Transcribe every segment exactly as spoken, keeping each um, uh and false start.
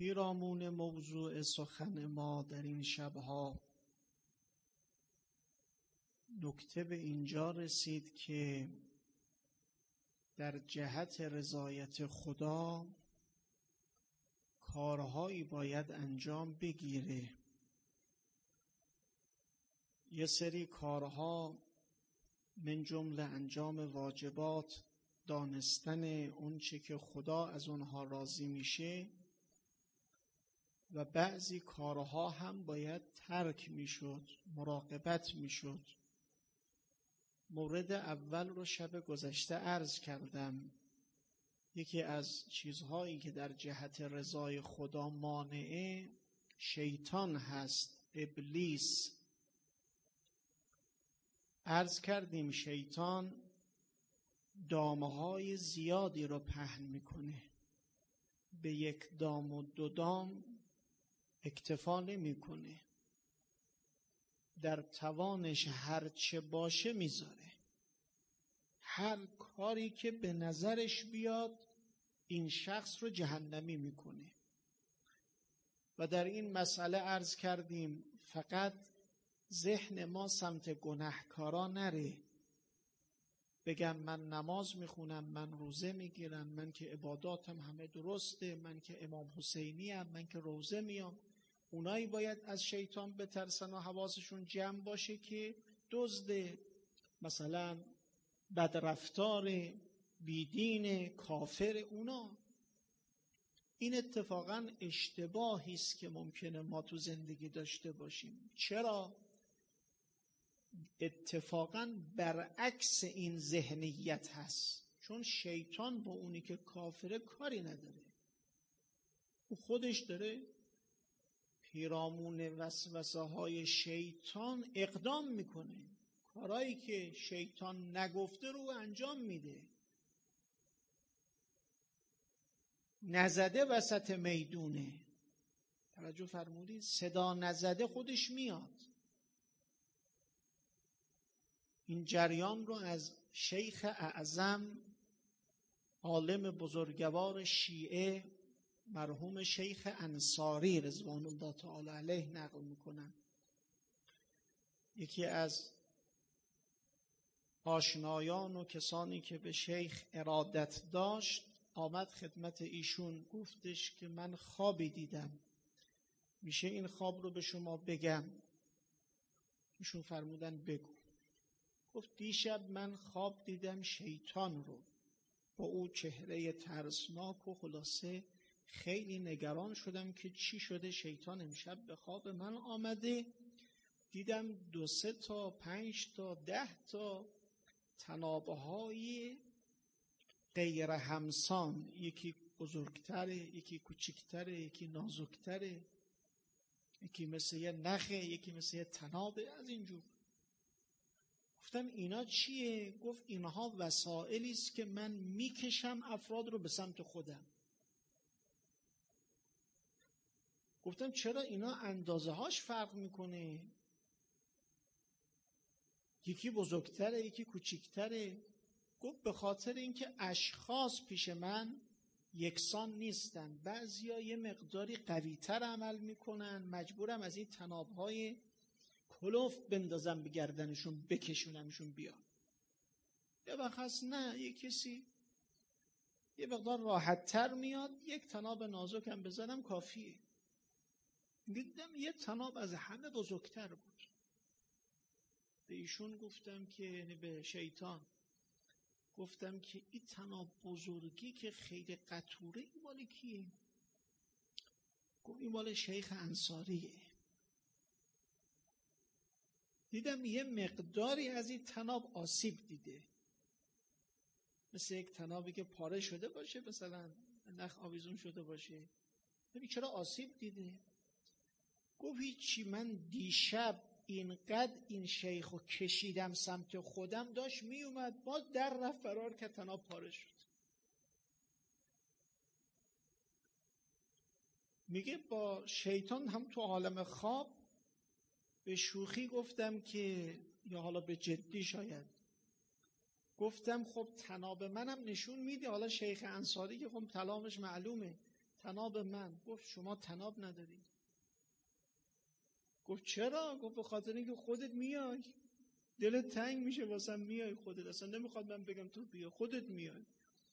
پیرامون موضوع سخن ما در این شبها نکته به اینجا رسید که در جهت رضایت خدا کارهایی باید انجام بگیره. یه سری کارها من جمله انجام واجبات، دانستن اون چه که خدا از اونها راضی میشه، و بعضی کارها هم باید ترک میشد، مراقبت میشد. مورد اول رو شب گذشته عرض کردم. یکی از چیزهایی که در جهت رضای خدا مانعه شیطان هست، ابلیس. عرض کردیم شیطان دامهای زیادی رو پهن میکنه، به یک دام و دو دام اکتفا نمیکنه، در توانش هر چه باشه میذاره. هر کاری که به نظرش بیاد این شخص رو جهنمی میکنه. و در این مسئله عرض کردیم فقط ذهن ما سمت گناهکارا نره، بگم من نماز میخونم، من روزه میگیرم، من که عباداتم همه درسته، من که امام حسینی ام، من که روزه میام. اونایی باید از شیطان بترسن و حواسشون جمع باشه که دزد، مثلا بدرفتار، بیدین، کافر، اونا. این اتفاقا اشتباهی است که ممکنه ما تو زندگی داشته باشیم. چرا؟ اتفاقا برعکس این ذهنیت هست، چون شیطان با اونی که کافره کاری نداره. او خودش داره پیرامون وسوسه های شیطان اقدام میکنه، کارهایی که شیطان نگفته رو انجام میده. نزده وسط میدونه، توجه فرمودید؟ صدا نزده خودش میاد. این جریان رو از شیخ اعظم، عالم بزرگوار شیعه، مرحوم شیخ انصاری رضوان الله تعالی علیه نقل میکنن. یکی از آشنایان و کسانی که به شیخ ارادت داشت آمد خدمت ایشون، گفتش که من خوابی دیدم، میشه این خواب رو به شما بگم؟ ایشون فرمودن بگو. گفت دیشب من خواب دیدم شیطان رو با او چهره ترسناک، و خلاصه خیلی نگران شدم که چی شده. شیطان امشب به خواب من آمده، دیدم دو سه تا پنج تا ده تا تنابه های غیر همسان، یکی بزرگتره، یکی کوچکتره، یکی نازکتره، یکی مثل یه نخه، یکی مثل یه تنابه، از اینجور. گفتم اینا چیه؟ گفت اینها وسائلی است که من میکشم افراد رو به سمت خودم. گفتم چرا اینا اندازه هاش فرق میکنه؟ یکی بزرگتره، یکی کوچکتره. گفت به خاطر اینکه اشخاص پیش من یکسان نیستن، بعضیا یه مقداری قوی‌تر عمل میکنن، مجبورم از این تنابهای کلوف بندازم به گردنشون، بکشونمشون بیان. یه وقت نه، یه کسی یه مقدار راحت تر میاد، یک تناب نازکم بزنم کافیه. دیدم یه تناب از همه بزرگتر بود. به ایشون گفتم که، یعنی به شیطان گفتم که این تناب بزرگی که خیلی قطوره، این مال کیه؟ گفت این مال شیخ انصاریه. دیدم یه مقداری از این تناب آسیب دیده، مثل یک تنابی که پاره شده باشه، مثلا نخ آویزون شده باشه. ببین چرا آسیب دیده؟ گفت هیچی، من دیشب اینقدر این شیخو کشیدم سمت خودم، داشت می اومد باز در رفت فرار که تناب پاره شد. میگه با شیطان هم تو عالم خواب به شوخی گفتم که، یا حالا به جدی شاید، گفتم خب تناب منم نشون میده، حالا شیخ انصاری که خب کلامش معلومه، تناب من. گفت شما تناب نداری؟ گفت چرا؟ گفت به خاطر اینکه خودت میای، دلت تنگ میشه واسم میای خودت، اصلا نمیخواد من بگم تو بیا، خودت میای.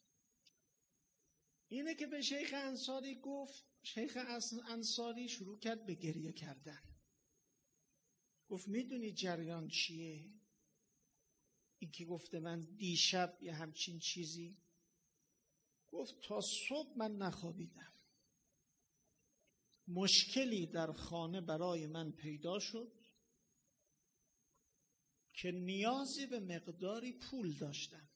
اینه که به شیخ انصاری گفت. شیخ انصاری شروع کرد به گریه کردن. گفت میدونی جریان چیه؟ این که گفته من دیشب یه همچین چیزی. گفت تا صبح من نخوابیدم، مشکلی در خانه برای من پیدا شد که نیازی به مقداری پول داشتم،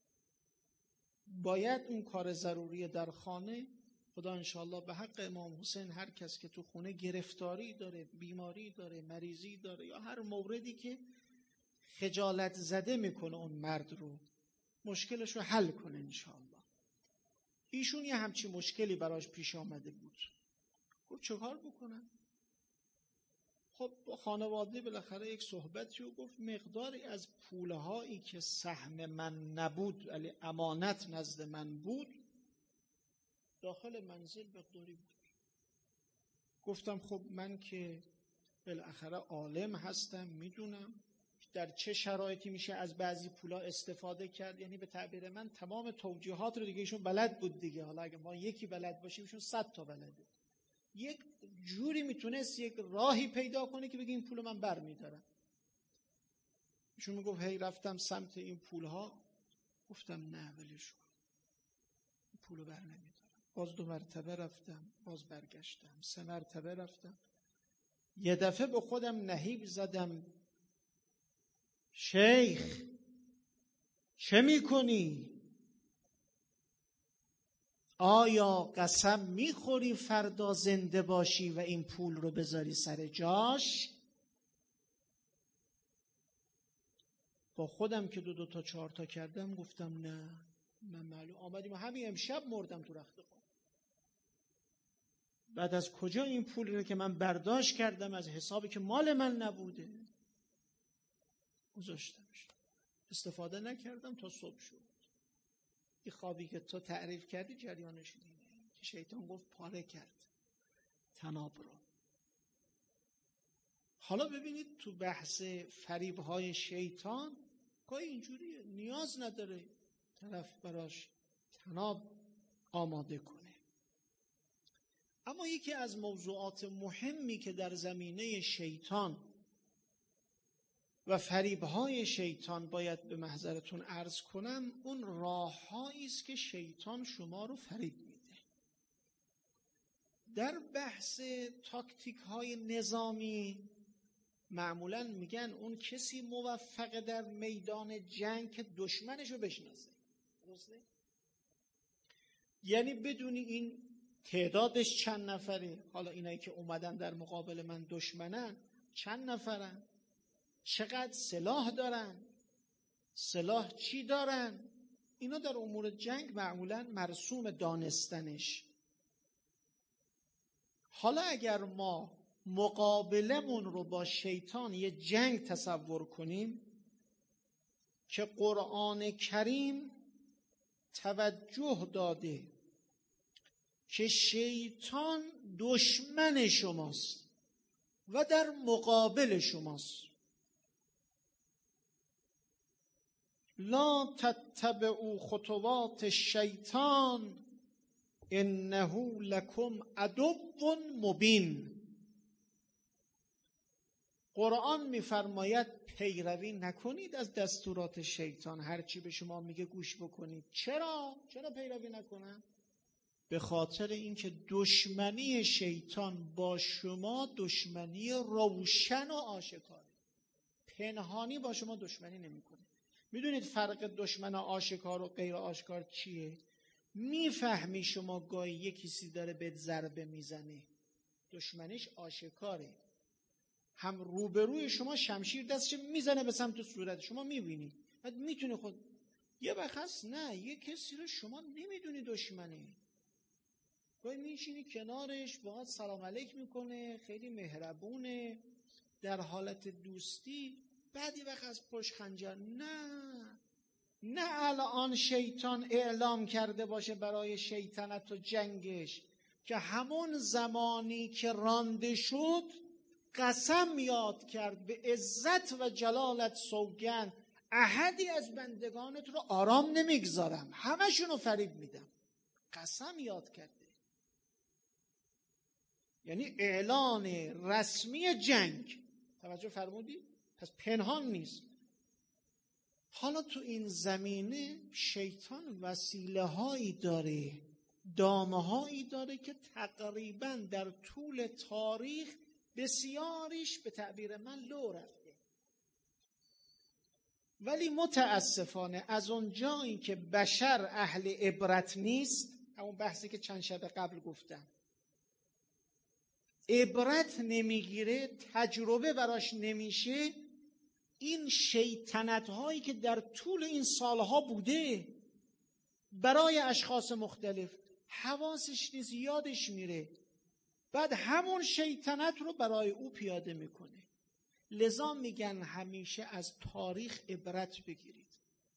باید اون کار ضروری در خانه، خدا انشاءالله به حق امام حسین هر کس که تو خونه گرفتاری داره، بیماری داره، مریضی داره، یا هر موردی که خجالت زده میکنه اون مرد رو، مشکلش رو حل کنه انشاءالله. ایشون یه همچی مشکلی براش پیش آمده بود. گفت چه کار بکنم؟ خب با خانواده بالاخره یک صحبتی و گفت مقداری از پولهایی که سهم من نبود ولی امانت نزد من بود داخل منزل مقداری بود. گفتم خب من که بالاخره عالم هستم، میدونم در چه شرایطی میشه از بعضی پولا استفاده کرد. یعنی به تعبیر من تمام توجیهات رو دیگه ایشون بلد بود دیگه. حالا اگه ما یکی بلد باشیم ایشون صد تا بلده. یک جوری میتونست یک راهی پیدا کنه که بگه این پول من بر میدارم. ایشون میگفت هی رفتم سمت این پولها، گفتم نه ولش کن، این پولو بر نمیدارم. باز دو مرتبه رفتم، باز برگشتم، سه مرتبه رفتم. یه دفعه به خودم نهیب زدم، شیخ چه میکنی؟ آیا قسم میخوری فردا زنده باشی و این پول رو بذاری سر جاش؟ با خودم که دو دو تا چهار تا کردم گفتم نه، من معلوم آمدیم همین امشب مردم تو رخت خواب. بعد از کجا این پول رو که من برداشت کردم از حسابی که مال من نبوده گذاشتمش، استفاده نکردم تا صبح شد. این خوابی که تو تعریف کردی جریانش اینه که شیطان گفت پاره کرد تناب رو. حالا ببینید تو بحث فریب‌های شیطان گاهی اینجوریه، نیاز نداره طرف براش تناب آماده کنه. اما یکی از موضوعات مهمی که در زمینه شیطان و فریب‌های شیطان باید به محضرتون عرض کنم، اون راه‌هایی است که شیطان شما رو فریب میده. در بحث تاکتیک‌های نظامی معمولاً میگن اون کسی موفق در میدان جنگ که دشمنش رو بشناسه. درسته؟ یعنی بدونی این تعدادش چند نفره، حالا اینایی که اومدن در مقابل من دشمنن چند نفرن، چقدر سلاح دارن، سلاح چی دارن، اینا در امور جنگ معمولاً مرسوم دانستنش. حالا اگر ما مقابلمون رو با شیطان یه جنگ تصور کنیم که قرآن کریم توجه داده که شیطان دشمن شماست و در مقابل شماست، لا تتبعوا خطوات الشیطان انه لکم عدو مبین. قرآن میفرماید پیروی نکنید از دستورات شیطان، هرچی به شما میگه گوش بکنید. چرا؟ چرا پیروی نکنن؟ به خاطر اینکه دشمنی شیطان با شما دشمنی روشن و آشکاره، پنهانی با شما دشمنی نمیکنه. میدونید فرق دشمن آشکار و غیر آشکار چیه؟ میفهمی شما گاهی یک کسی داره بهت ضربه میزنه، دشمنیش آشکاره، هم روبروی شما شمشیر دستش میزنه به سمت صورت شما میبینی، بعد میتونه خود یه وقت هست نه، یه کسی رو شما نمیدونی دشمنه، گاهی میشینی کنارش باهات سلام علیک میکنه، خیلی مهربونه در حالت دوستی، بعد یه وقت از پشت خنجر. نه نه الان شیطان اعلام کرده باشه برای شیطنت و جنگش، که همون زمانی که رانده شد قسم یاد کرد به عزت و جلالت سوگند احدی از بندگانت رو آرام نمیگذارم، همشون رو فریب میدم. قسم یاد کرده، یعنی اعلان رسمی جنگ. توجه فرمودی؟ پس پنهان نیست. حالا تو این زمینه شیطان وسیله هایی داره، دامه هایی داره که تقریبا در طول تاریخ بسیاریش به تعبیر من لو رفته، ولی متاسفانه از اون جایی که بشر اهل عبرت نیست، همون بحثی که چند شب قبل گفتم، عبرت نمیگیره، تجربه براش نمیشه، این شیطنت هایی که در طول این سالها بوده برای اشخاص مختلف حواسش نیست، یادش میره، بعد همون شیطنت رو برای او پیاده میکنه. لذا میگن همیشه از تاریخ عبرت بگیرید.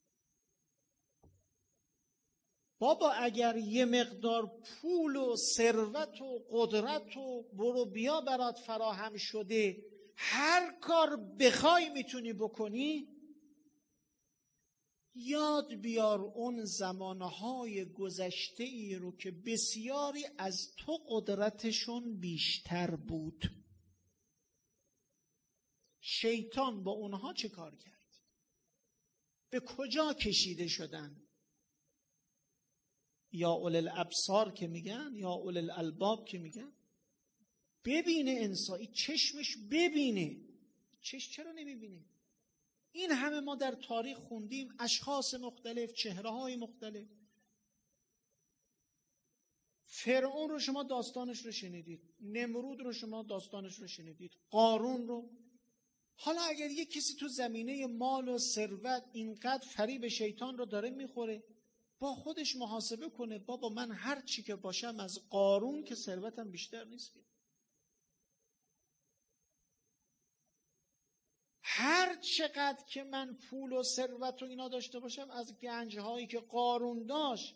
بابا اگر یه مقدار پول و ثروت و قدرت و برو بیا برات فراهم شده، هر کار بخوای میتونی بکنی، یاد بیار اون زمانهای گذشته ای رو که بسیاری از تو قدرتشون بیشتر بود. شیطان با اونها چه کار کرد؟ به کجا کشیده شدن؟ یا اول الابصار که میگن، یا اول الالباب که میگن، ببینه انسانی، چشمش ببینه. چشم چرا نمیبینه؟ این همه ما در تاریخ خوندیم، اشخاص مختلف، چهره های مختلف. فرعون رو شما داستانش رو شنیدید، نمرود رو شما داستانش رو شنیدید، قارون رو. حالا اگر یک کسی تو زمینه مال و ثروت اینقدر فریب شیطان رو داره میخوره، با خودش محاسبه کنه، بابا من هر چی که باشم از قارون که ثروتم بیشتر نیست. هر چقدر که من پول و ثروت و اینا داشته باشم از گنجهایی که قارون داشت،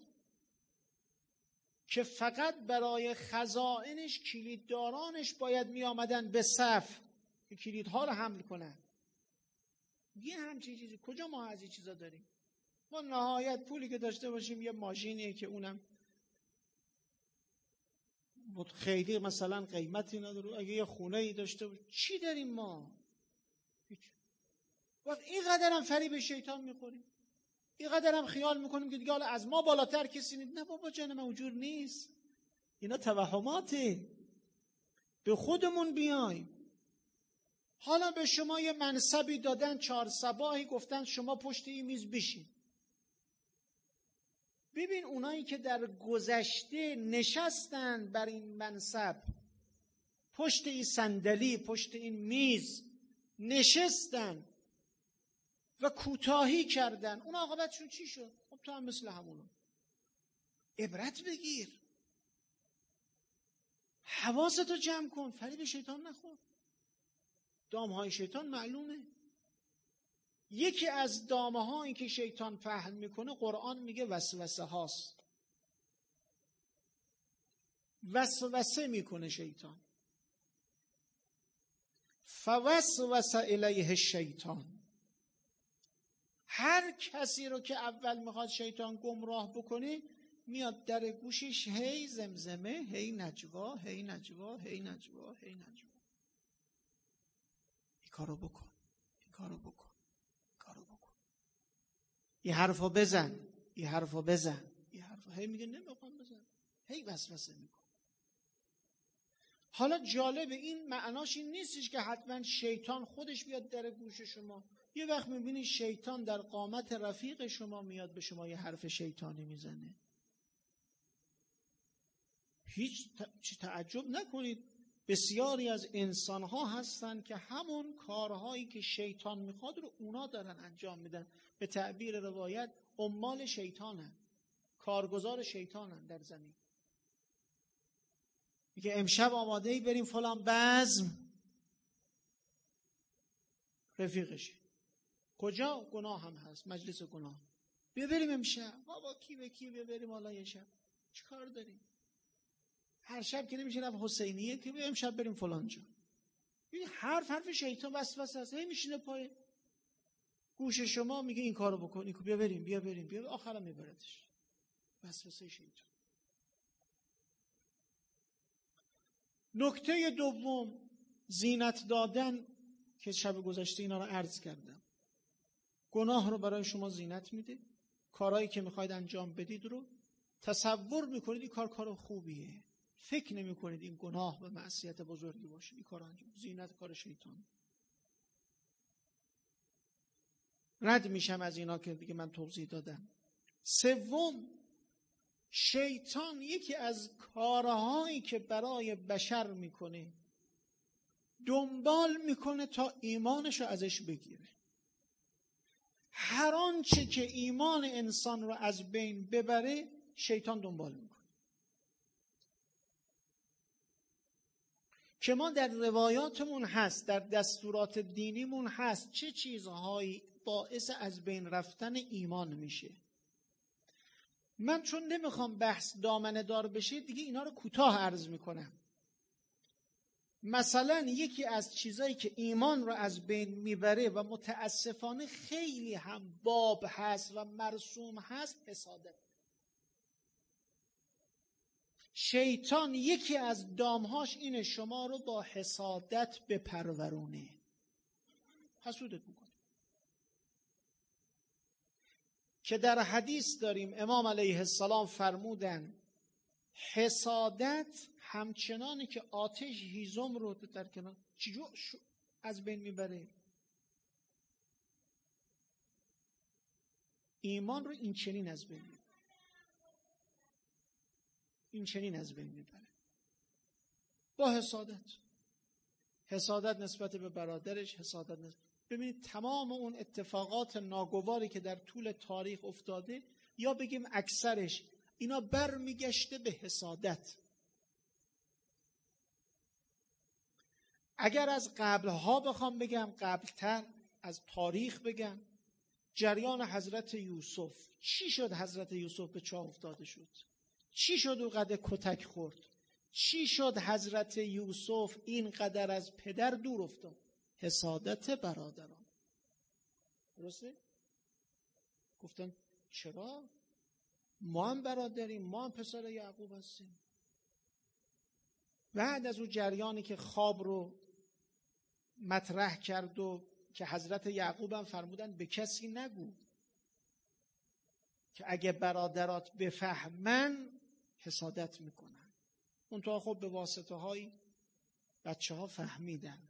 که فقط برای خزائنش کلیددارانش باید می آمدن به صف که کلیدها رو حمل کنن. یه همچین چیزی کجا ما از این چیزا داریم؟ ما نهایت پولی که داشته باشیم یه ماشینیه که اونم خیلی مثلا قیمتی نداره. اگه یه خونه ای داشته باشیم چی داریم ما؟ وقت اینقدر هم فریب شیطان میخوریم، اینقدر هم خیال میکنیم که دیگه حالا از ما بالاتر کسی نیست. نه بابا جان، موجود نیست. اینا توهماته. به خودمون بیایم. حالا به شما یه منصبی دادن، چهار صباحی گفتن شما پشت این میز بشین. ببین اونایی که در گذشته نشستن بر این منصب، پشت این صندلی، پشت این میز نشستن و کوتاهی کردن، اون عاقبتشون چی شد؟ خب تو هم مثل همونو. عبرت بگیر، حواستو جمع کن، فریب شیطان نخور. دامهای شیطان معلومه. یکی از دامه هایی که شیطان پهن میکنه، قرآن میگه وسوسه هاست. وسوسه میکنه شیطان. فوسوس الیه الشیطان. هر کسی رو که اول میخواد شیطان گمراه بکنه، میاد در گوشش هی زمزمه، هی نجوا، هی نجوا، هی نجوا، هی نجوا. این کارو بکن، این کارو بکن، این کارو بکن، این حرفو بزن، این حرفو بزن، این حرفو. هی میگه نمیخوام بزن، هی وسوسه میکن. حالا جالب این معناش این نیستش که حتما شیطان خودش بیاد در گوش شما. یه وقت میبینی شیطان در قامت رفیق شما میاد به شما یه حرف شیطانی میزنه. هیچ تعجب نکنید، بسیاری از انسانها هستن که همون کارهایی که شیطان میخواد رو اونا دارن انجام میدن. به تعبیر روایت عمال شیطانن، کارگزار شیطانن در زمین. میگه امشب آماده ای بریم فلان بزم، رفیقش کجا؟ گناه هم هست، مجلس گناه. بیا بریم امشب. بابا کی به کی بیا بریم حالا یه شب؟ چی کار داریم؟ هر شب که نمیشه رفت حسینیه که بیا امشب بریم فلان جا. این حرف حرف شیطان وسوسه است. هی میشینه پای گوش شما میگه این کارو بکن، این بیا بریم بیا بریم بیا، آخرام میبردش. وسوسه شیطان. نکته دوم، زینت دادن که شب گذشته اینا رو عرض کردم. گناه رو برای شما زینت میده. کارهایی که میخواید انجام بدید رو تصور میکنید این کار کار خوبیه. فکر نمیکنید این گناه و معصیت بزرگی باشه. این کار انجام زینت کار شیطان. رد میشم از اینا که دیگه من توضیح دادم. سوم، شیطان یکی از کارهایی که برای بشر میکنه دنبال میکنه تا ایمانش رو ازش بگیره. هر آنچه که ایمان انسان رو از بین ببره شیطان دنبال میکنه. که ما در روایاتمون هست، در دستورات دینیمون هست چه چیزهایی باعث از بین رفتن ایمان میشه. من چون نمیخوام بحث دامنه دار بشه دیگه اینا رو کوتاه عرض میکنم. مثلا یکی از چیزایی که ایمان رو از بین میبره و متاسفانه خیلی هم باب هست و مرسوم هست، حسادت. شیطان یکی از دامهاش اینه شما رو با حسادت بپرورونه، حسودت میکنه. که در حدیث داریم امام علیه السلام فرمودن حسادت همچنانی که آتش هیزم رو در کنار چجور از بین میبره، ایمان رو این چنین از بین میبره. این چنین از بین میبره با حسادت. حسادت نسبت به برادرش، حسادت نسبت. ببینید تمام اون اتفاقات ناگواری که در طول تاریخ افتاده، یا بگیم اکثرش، اینا برمیگشته به حسادت. اگر از قبلها بخوام بگم، قبلتر از تاریخ بگم، جریان حضرت یوسف، چی شد حضرت یوسف به چاه افتاده شد؟ چی شد او قدر کتک خورد؟ چی شد حضرت یوسف اینقدر از پدر دور افتاد؟ حسادت برادران. درسته؟ گفتن چرا؟ ما هم برادریم، ما هم پسر یعقوب هستیم. بعد از اون جریانی که خواب رو مطرح کرد و که حضرت یعقوب هم فرمودن به کسی نگو که اگه برادرات بفهمن حسادت میکنن. اون تا خب به واسطه های بچه ها فهمیدن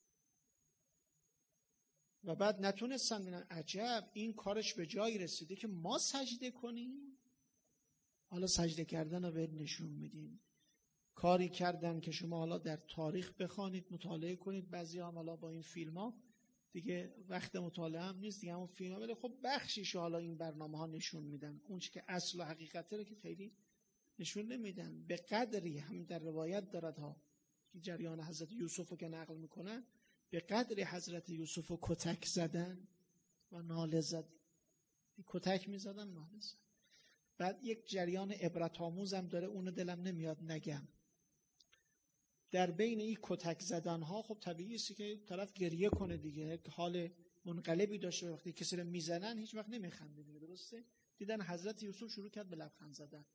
و بعد نتونستن بینن عجب این کارش به جایی رسیده که ما سجده کنیم. حالا سجده کردن رو به نشون میدیم. کاری کردن که شما حالا در تاریخ بخوانید، مطالعه کنید. بعضی هم حالا با این فیلم ها دیگه وقت مطالعه هم نیست دیگه، همون فیلم ها، ولی خب بخشیشو حالا این برنامه ها نشون میدن. اون چی که اصل و حقیقته رو که خیلی نشون نمیدن. به قدری هم در روایت دارد ها که جریان حضرت یوسف رو که نقل میکنن، به قدری حضرت یوسف رو کتک زدن و ناله زد، کتک میزدن ناله زد. بعد یک جریان عبرت آموز هم داره، اونو دلم نمیاد نگم. در بین این کتک زدن ها خب طبیعیه که طرف گریه کنه دیگه، حال منقلبی داشته. وقتی کسی رو میزنن هیچ وقت نمیخنده دیگه، درسته؟ دیدن حضرت یوسف شروع کرد به لبخند زدن.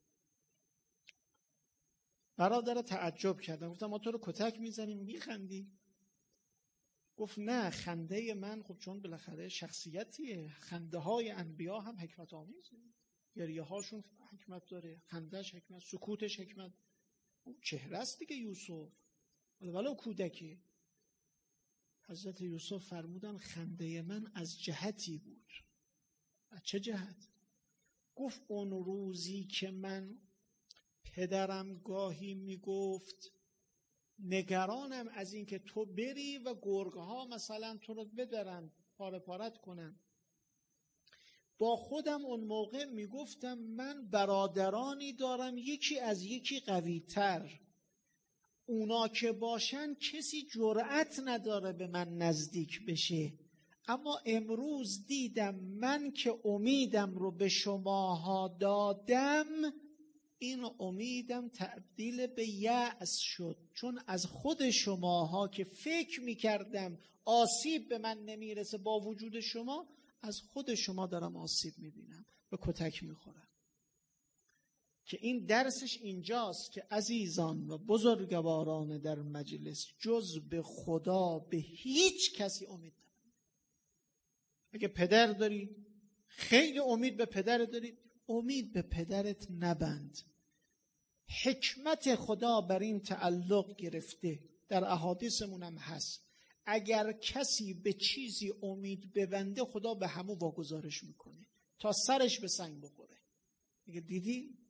برادر تعجب کردن، گفتم ما تو رو کتک میزنیم میخندی؟ گفت نه، خنده من خب چون بالاخره شخصیتیه، خنده های انبیا هم حکمت آمیزه، گریه هاشون حکمت داره، خندهش حکمت، سکوتش حکمت. چهره است دیگه یوسف، ولو کودکی. حضرت یوسف فرمودن خنده من از جهتی بود. از چه جهت؟ گفت اون روزی که من پدرم گاهی میگفت نگرانم از این که تو بری و گرگها مثلا تو رو بدرن، پاره پارت کنن، با خودم اون موقع میگفتم من برادرانی دارم یکی از یکی قوی تر، اونا که باشن کسی جرأت نداره به من نزدیک بشه. اما امروز دیدم من که امیدم رو به شماها دادم این امیدم تبدیل به یأس شد، چون از خود شماها که فکر میکردم آسیب به من نمیرسه با وجود شما، از خود شما دارم آسیب میبینم و کتک میخورم. که این درسش اینجاست که عزیزان و بزرگواران در مجلس، جز به خدا به هیچ کسی امید نبند. اگه پدر داری خیلی امید به پدر داری، امید به پدرت نبند. حکمت خدا بر این تعلق گرفته، در احادیثمون هم هست، اگر کسی به چیزی امید ببنده خدا به همو واگذارش میکنه تا سرش به سنگ بخوره. میگه دیدی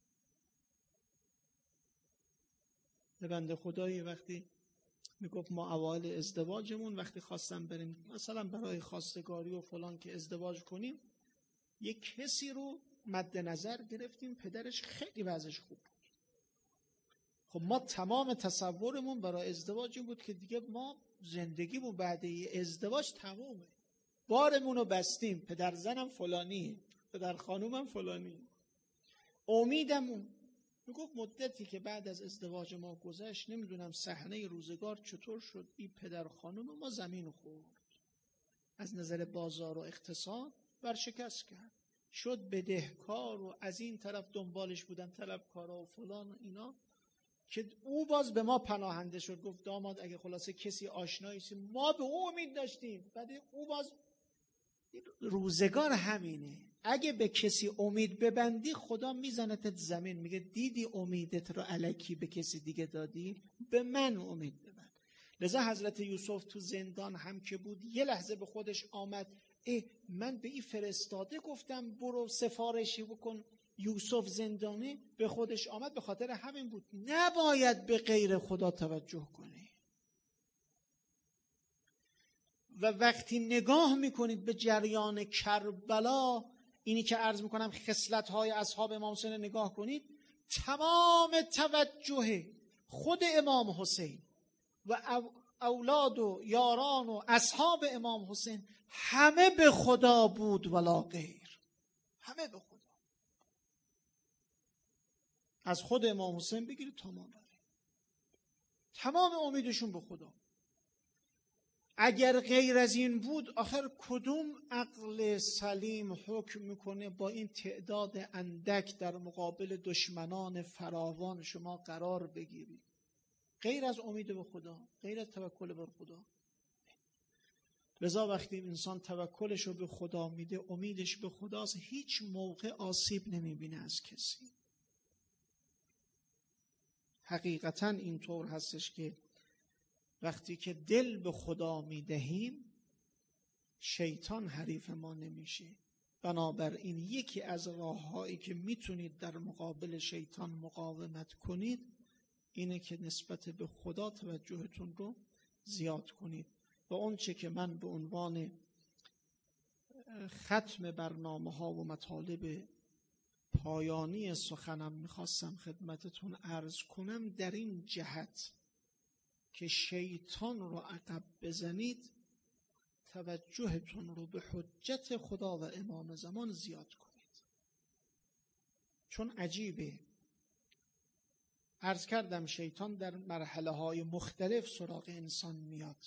به بنده خدایی وقتی میگفت ما اوایل ازدواجمون وقتی خواستم بریم مثلا برای خواستگاری و فلان که ازدواج کنیم، یک کسی رو مد نظر گرفتیم پدرش خیلی وضعش خوب بود. خب ما تمام تصورمون برای ازدواج بود که دیگه ما زندگیمون بعد ازدواج تمومه، بارمون رو بستیم، پدر زنم فلانی، پدر خانومم فلانی. امیدمون میگفت مدتی که بعد از ازدواج ما گذشت، نمیدونم صحنه روزگار چطور شد، این پدر خانوم ما زمین خورد، از نظر بازار و اقتصاد ورشکست کرد، شد بدهکار و از این طرف دنبالش بودن طلبکارا و فلان و اینا، که او باز به ما پناهنده شد. گفت داماد اگه خلاصه کسی آشنایی سی، ما به او امید داشتیم، بعد او باز. روزگار همینه، اگه به امید امید ببندی خدا میزنتت زمین، میگه دیدی امیدت رو الکی به کسی دیگه دادی، به من امید ببند. لذا حضرت یوسف تو زندان هم که بود یه لحظه به خودش آمد، اه من به این فرستاده گفتم برو سفارشی بکن یوسف زندانی، به خودش آمد. به خاطر همین بود نباید به غیر خدا توجه کنی. و وقتی نگاه میکنید به جریان کربلا، اینی که عرض میکنم خصلت‌های اصحاب امام حسین نگاه کنید، تمام توجه خود امام حسین و اولاد و یاران و اصحاب امام حسین همه به خدا بود ولا غیر، همه به خدا. از خود امام حسین بگیرید تا ما بریم، تمام امیدشون به خدا. اگر غیر از این بود آخر کدوم عقل سلیم حکم میکنه با این تعداد اندک در مقابل دشمنان فراوان شما قرار بگیرید؟ غیر از امید به خدا، غیر از توکل بر خدا. لذا وقتی انسان توکلش رو به خدا میده، امیدش به خداست، هیچ موقع آسیب نمیبینه از کسی. حقیقتا اینطور هستش که وقتی که دل به خدا میدهیم شیطان حریف ما نمیشه. بنابراین یکی از راههایی که میتونید در مقابل شیطان مقاومت کنید اینه که نسبت به خدا توجهتون رو زیاد کنید. و اون چه که من به عنوان ختم برنامه ها و مطالب پایانی سخنم میخواستم خدمتتون عرض کنم، در این جهت که شیطان رو عقب بزنید، توجهتون رو به حجت خدا و امام زمان زیاد کنید. چون عجیبه، عرض کردم شیطان در مرحله های مختلف سراغ انسان میاد.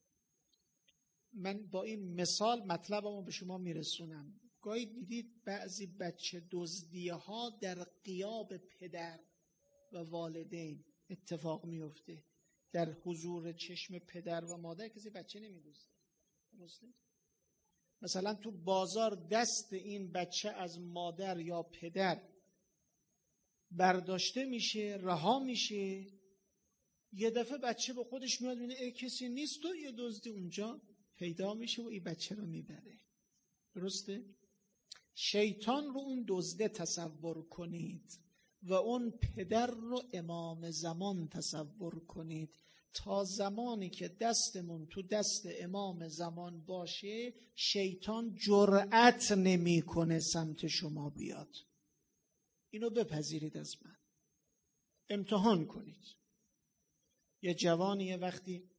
من با این مثال مطلبمو به شما میرسونم. گاهی دیدید بعضی بچه دزدیه ها در غیاب پدر و والدین اتفاق میفته. در حضور چشم پدر و مادر کسی بچه نمیدزده. درسته؟ مثلا تو بازار دست این بچه از مادر یا پدر برداشته میشه، رها میشه، یه دفعه بچه به خودش میاد میبینه ای کسی نیست و یه دزدی اونجا پیدا میشه و این بچه رو میبره. درسته؟ شیطان رو اون دزده تصور کنید و اون پدر رو امام زمان تصور کنید. تا زمانی که دستمون تو دست امام زمان باشه شیطان جرأت نمیکنه سمت شما بیاد. اینو بپذیرید از من، امتحان کنید. یه جوانی یه وقتی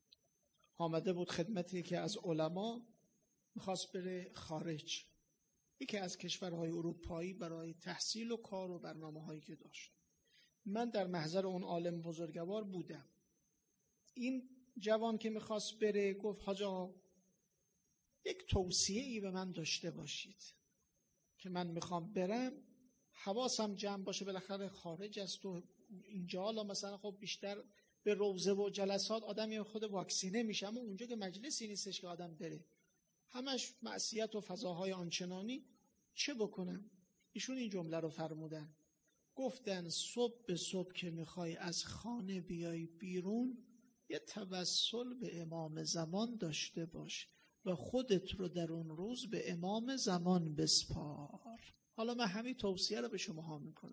آمده بود خدمتی که از علما، میخواست بره خارج. یکی از کشورهای اروپایی برای تحصیل و کار و برنامه هایی که داشت. من در محضر اون عالم بزرگوار بودم. این جوان که میخواست بره گفت حاج آقا یک توصیه ای به من داشته باشید که من میخوام برم حواسم جمع باشه، بالاخره خارج است و اینجا حالا مثلا خب بیشتر به روزه و جلسات آدم خود واکسینه میشه، اما اونجا که مجلسی نیستش که آدم بره، همش معصیت و فضاهای آنچنانی، چه بکنم؟ ایشون این جمله رو فرمودن، گفتن صبح به صبح که میخوای از خانه بیای بیرون یه توسل به امام زمان داشته باش و خودت رو در اون روز به امام زمان بسپار. حالا من همین توصیه رو به شما ها میکنم.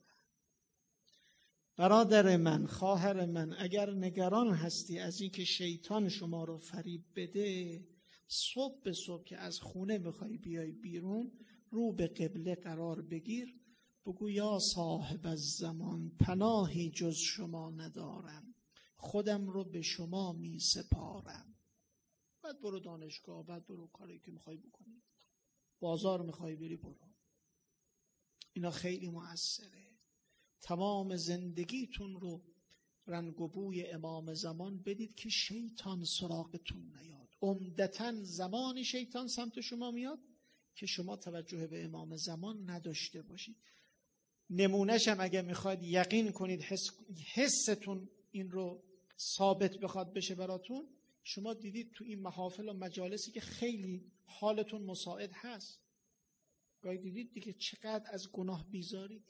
برادر من، خواهر من، اگر نگران هستی از این که شیطان شما رو فریب بده، صبح به صبح که از خونه میخوای بیای بیرون رو به قبله قرار بگیر، بگو یا صاحب الزمان پناهی جز شما ندارم، خودم رو به شما می سپارم. بعد برو دانشگاه، بعد برو کاری که میخوای بکنی، بازار میخوای بری برو. اینا خیلی مؤثره. تمام زندگیتون رو رنگ و بوی امام زمان بدید که شیطان سراغتون نیاد. عمدتاً زمانی شیطان سمت شما میاد که شما توجه به امام زمان نداشته باشید. نمونهش هم اگه میخواید یقین کنید، حس، حستون این رو ثابت بخواد بشه براتون، شما دیدید تو این محافل و مجالسی که خیلی حالتون مساعد هست، گاهی دیدید دیگه چقدر از گناه بیزارید.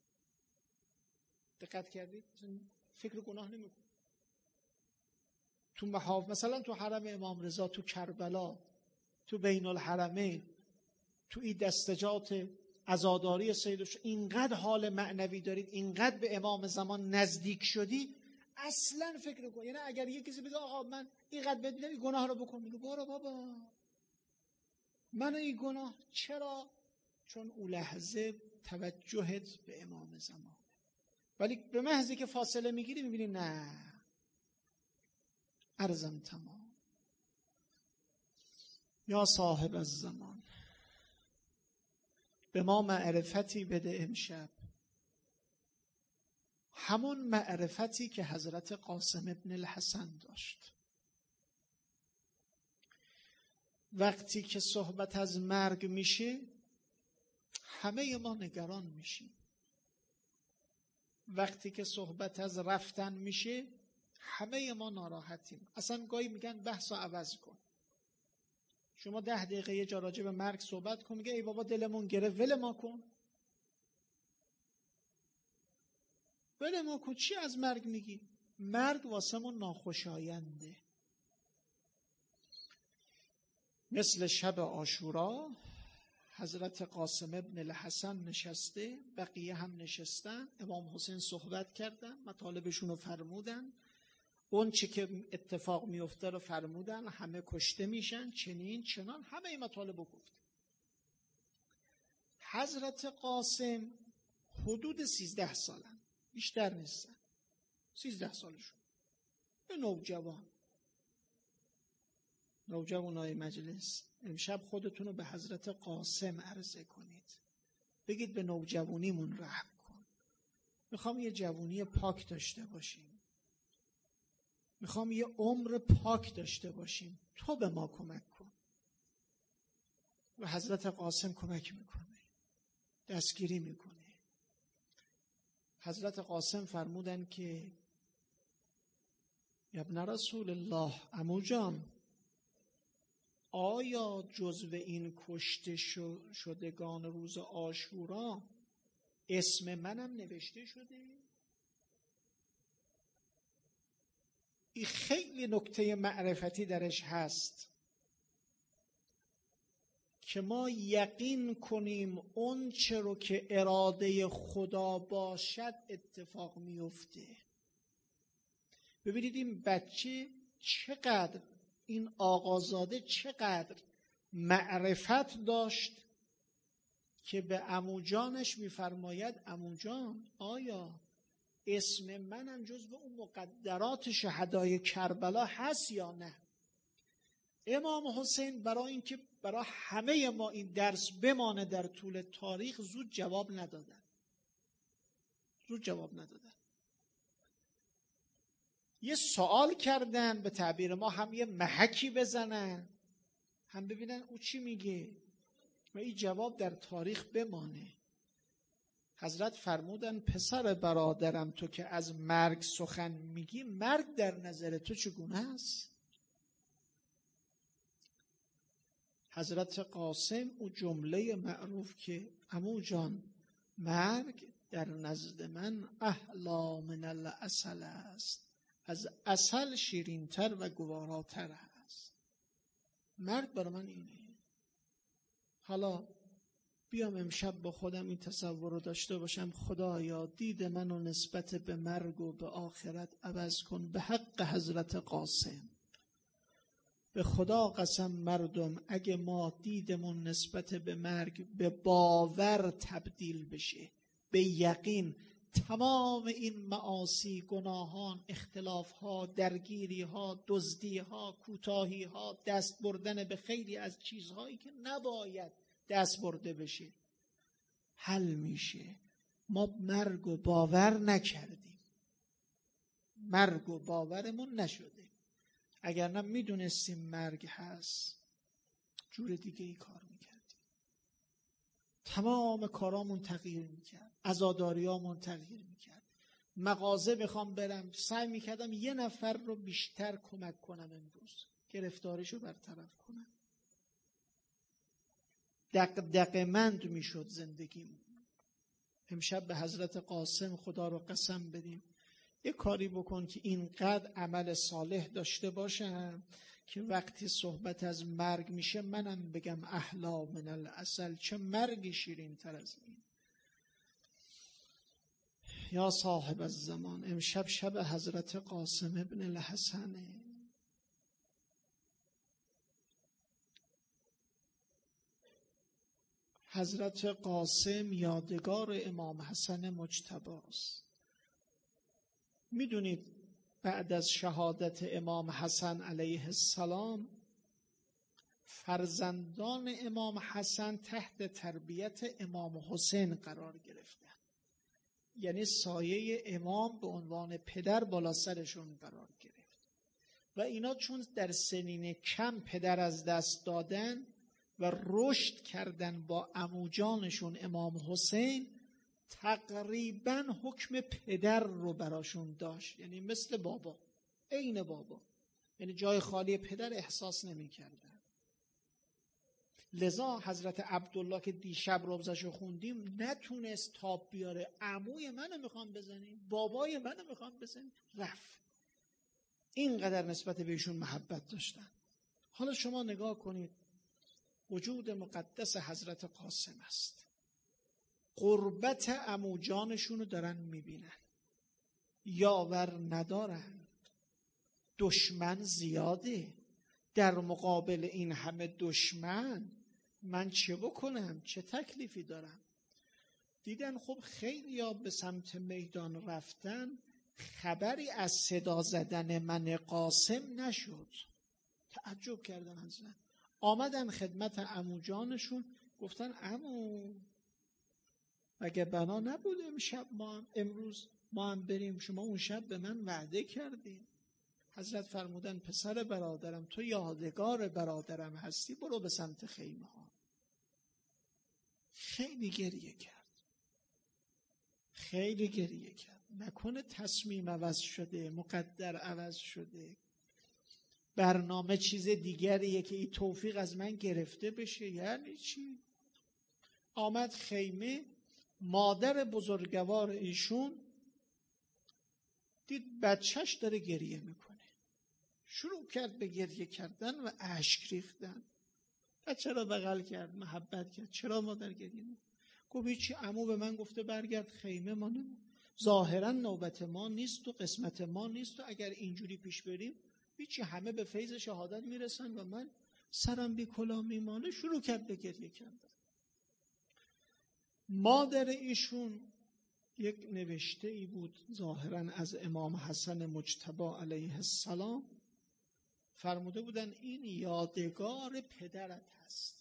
دقت کردید؟ فکر گناه نمی‌کنید. تو محافل مثلا تو حرم امام رضا، تو کربلا، تو بین الحرمین، تو این دستجات عزاداری سیدش، اینقدر حال معنوی دارید، اینقدر به امام زمان نزدیک شدی، اصلا فکر نکن. یعنی اگر یه کسی بگه آقا من اینقدر بدونم این گناه رو بکن، میگه برو بابا، من این گناه. چرا؟ چون اون لحظه توجهت به امام زمان. ولی به محضی که فاصله میگیری میبینی نه، عرضم تمام. یا صاحب الزمان به ما معرفتی بده امشب، همون معرفتی که حضرت قاسم ابن الحسن داشت. وقتی که صحبت از مرگ میشه همه ما نگران میشیم. وقتی که صحبت از رفتن میشه همه ما ناراحتیم. اصلا گاهی میگن بحث رو عوض کن. شما ده دقیقه یه جا راجع به مرگ صحبت کن، میگه ای بابا دلمون گرفت، ول ما کن. ول ما کن، چی از مرگ میگی؟ مرگ واسمون ناخوشاینده. مثل شب عاشورا حضرت قاسم ابن الحسن نشسته، بقیه هم نشستن، امام حسین صحبت کردن، مطالبشون رو فرمودن، اون چی که اتفاق میفته رو فرمودن، همه کشته میشن، چنین چنان، همه این مطالب رو گفت. حضرت قاسم حدود سیزده سالن، بیشتر نیستن، سیزده سالشون، به نوجوان نوجوانای مجلس، امشب خودتون رو به حضرت قاسم عرضه کنید، بگید به نوجوانیمون رحم کن، میخوام یه جوانی پاک داشته باشیم، میخوام یه عمر پاک داشته باشیم، تو به ما کمک کن. و حضرت قاسم کمک میکنه، دستگیری میکنه. حضرت قاسم فرمودن که ابن رسول الله، عمو جان، آیا جزو این کشته شدگان روز عاشورا اسم منم نوشته شده؟ این خیلی نکته معرفتی درش هست که ما یقین کنیم اون چه رو که اراده خدا باشد اتفاق میفته. ببینید این بچه چقدر، این آقازاده چقدر معرفت داشت که به عمو جانش میفرماید عمو جان، آیا اسم منم جزو اون مقدرات شهدای کربلا هست یا نه؟ امام حسین برای اینکه برای همه ما این درس بمانه در طول تاریخ زود جواب ندادن. زود جواب ندادن. یه سوال کردن، به تعبیر ما هم یه محکی بزنن، هم ببینن او چی میگه و این جواب در تاریخ بمانه. حضرت فرمودن پسر برادرم، تو که از مرگ سخن میگی، مرگ در نظر تو چگونه است؟ حضرت قاسم او جمله معروف که عمو جان مرگ در نزد من احلی من العسل است، از عسل شیرینتر و گواراتر است. مرگ برای من اینه. حالا بیام امشب با خودم این تصور رو داشته باشم، خدایا دید منو نسبت به مرگ و به آخرت عوض کن به حق حضرت قاسم. به خدا قسم مردم اگه ما دیدمون نسبت به مرگ به باور تبدیل بشه، به یقین، تمام این معاصی، گناهان، اختلافها، درگیریها، دزدیها، کوتاهیها، دست بردن به خیلی از چیزهایی که نباید دست برده بشه حل میشه. ما مرگ و باور نکردیم، مرگ و باورمون نشده. اگر نه میدونستیم مرگ هست جور دیگه ای کار میکردیم، تمام کارامون تغییر میکرد، عزاداریامون تغییر میکرد. مغازه بخوام برم سعی میکردم یه نفر رو بیشتر کمک کنم، امروز گرفتاریشو برطرف کنم. دغدغه‌مند میشد زندگیم. امشب به حضرت قاسم خدا رو قسم بدیم یه کاری بکن که اینقدر عمل صالح داشته باشم که وقتی صحبت از مرگ میشه منم بگم احلی من العسل، چه مرگی شیرین تر از این. یا صاحب الزمان، امشب شب حضرت قاسم ابن الحسنه. حضرت قاسم یادگار امام حسن مجتبی است. میدونید بعد از شهادت امام حسن علیه السلام فرزندان امام حسن تحت تربیت امام حسین قرار گرفتن، یعنی سایه امام به عنوان پدر بالا سرشون قرار گرفت و اینا چون در سنین کم پدر از دست دادن و رشد کردن با عموجانشون امام حسین، تقریبا حکم پدر رو براشون داشت، یعنی مثل بابا، عین بابا، یعنی جای خالی پدر احساس نمی کردن. لذا حضرت عبدالله که دیشب روزشو خوندیم نتونست تاب بیاره، عموی منو میخوام بزنی، بابای منو میخوام بزنی، رفت. اینقدر نسبت بهشون محبت داشتن. حالا شما نگاه کنید، وجود مقدس حضرت قاسم است، قربت عموجانشون رو دارن میبینن، یاور ندارن، دشمن زیاده، در مقابل این همه دشمن من چه بکنم، چه تکلیفی دارم؟ دیدن خب خیلی ها به سمت میدان رفتن، خبری از صدا زدن من قاسم نشد. تعجب کردن حضرت، آمدن خدمت عموجانشون گفتن عمو مگه بنا نبود امشب ما هم امروز ما هم بریم، شما اون شب به من وعده کردین. حضرت فرمودن پسر برادرم تو یادگار برادرم هستی، برو به سمت خیمه ها. خیلی گریه کرد، خیلی گریه کرد. نکنه تصمیم عوض شده، مقدر عوض شده، برنامه چیز دیگریه که این توفیق از من گرفته بشه، یعنی چی؟ آمد خیمه، مادر بزرگوار ایشون دید بچهش داره گریه میکنه، شروع کرد به گریه کردن و اشک ریختن. بچه را بغل کرد، محبت کرد. چرا مادر گریه میکنه؟ گفت هیچی، عمو به من گفته برگرد خیمه، ما نمون. ظاهرا نوبت ما نیست و قسمت ما نیست و اگر اینجوری پیش بریم هیچی، همه به فیض شهادت میرسن و من سرم بی کلاه میمانه. شروع کرد به گریه کردن. مادر ایشون یک نوشته ای بود ظاهرا از امام حسن مجتبی علیه السلام، فرموده بودن این یادگار پدرت هست،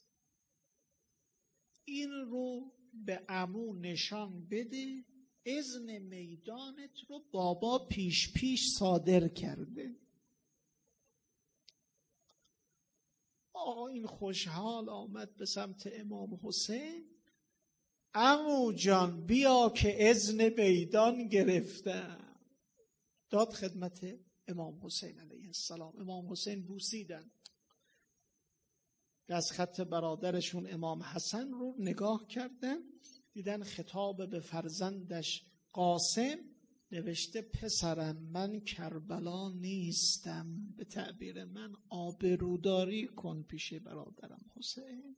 این رو به عمو نشان بده، اذن میدانت رو بابا پیش پیش صادر کرده. آقا این خوشحال آمد به سمت امام حسین، عمو جان بیا که اذن میدان گرفتم. داد خدمت امام حسین علیه السلام. امام حسین بوسیدن، دستخط برادرشون امام حسن رو نگاه کردن، دیدن خطاب به فرزندش قاسم، نوشته پسرم من کربلا نیستم، به تعبیر من آبروداری کن پیش برادرم حسین.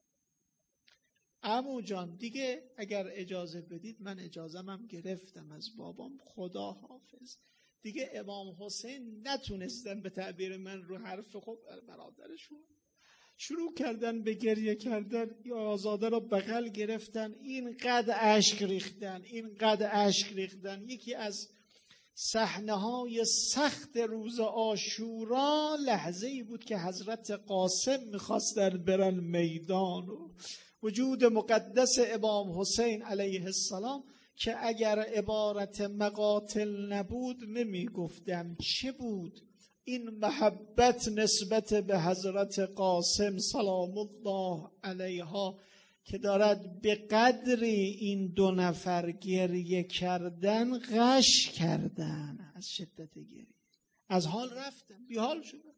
عمو جان دیگه اگر اجازه بدید، من اجازم هم گرفتم از بابام، خدا حافظ. دیگه امام حسین نتونستن به تعبیر من رو حرف خود برادرشون شروع کردن به گریه کردن، یا آزاده رو بغل گرفتن، اینقدر اشک ریختن اینقدر اشک ریختن. یکی از صحنه‌های سخت روز عاشورا لحظه ای بود که حضرت قاسم میخواستن برن میدان و وجود مقدس امام حسین علیه السلام که اگر عبارت مقاتل نبود نمیگفتم چه بود. این محبت نسبت به حضرت قاسم سلام الله علیها که دارد به قدری این دو نفر گریه کردن غش کردن، از شدت گریه از حال رفتن، بیحال شدن.